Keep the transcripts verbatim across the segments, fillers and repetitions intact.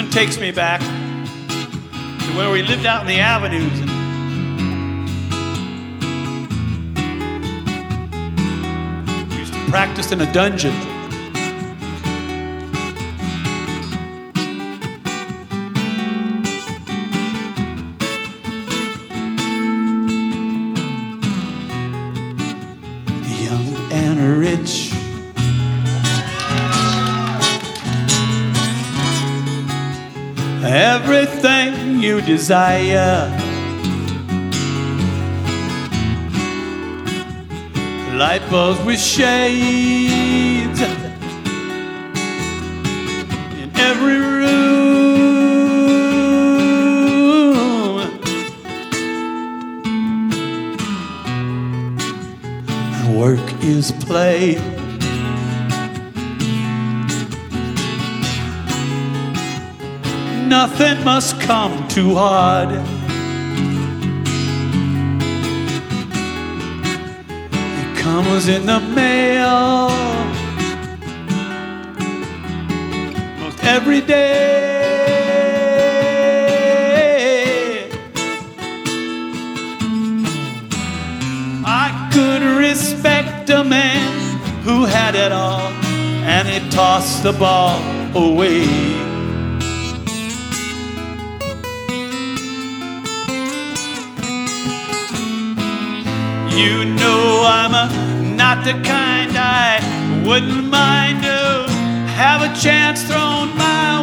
tune takes me back to where we lived out in the avenues. And used to practice in a dungeon. Young and rich, everything you desire, light bulbs with shades in every room, and work is play. Nothing must come too hard. It comes in the mail most every day. I could respect a man who had it all and he tossed the ball away. You know I'm a, not the kind I wouldn't mind to have a chance thrown my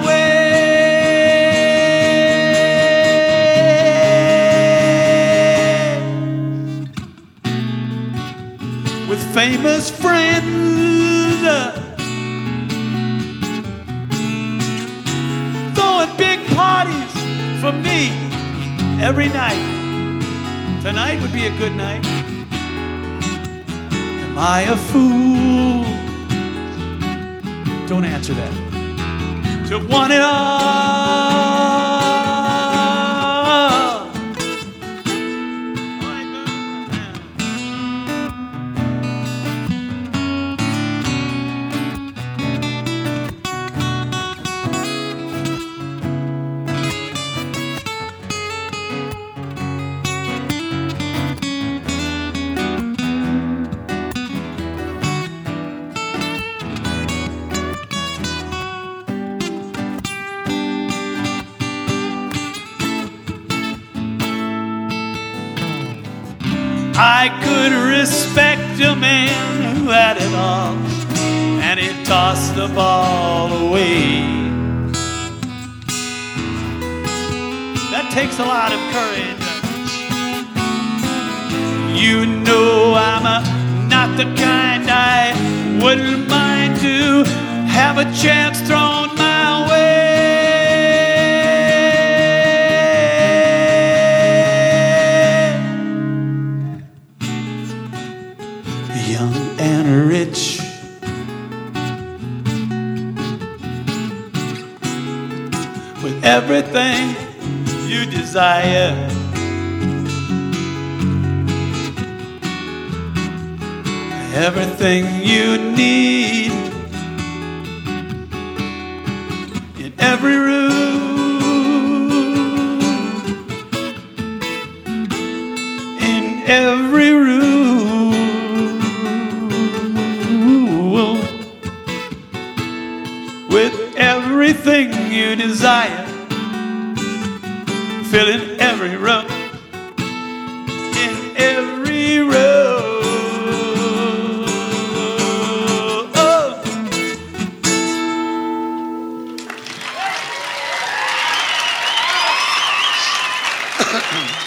way. With famous friends, throwing big parties for me every night. Tonight would be a good night. Am I a fool? Don't answer that. To want it all. I could respect a man who had it all and he tossed the ball away. That takes a lot of courage. You know I'm a, not the kind I wouldn't mind to have a chance thrown my way. Young and rich, with everything you desire, everything you need, in every room, in every room. With everything you desire, filling every room, in every room. Oh.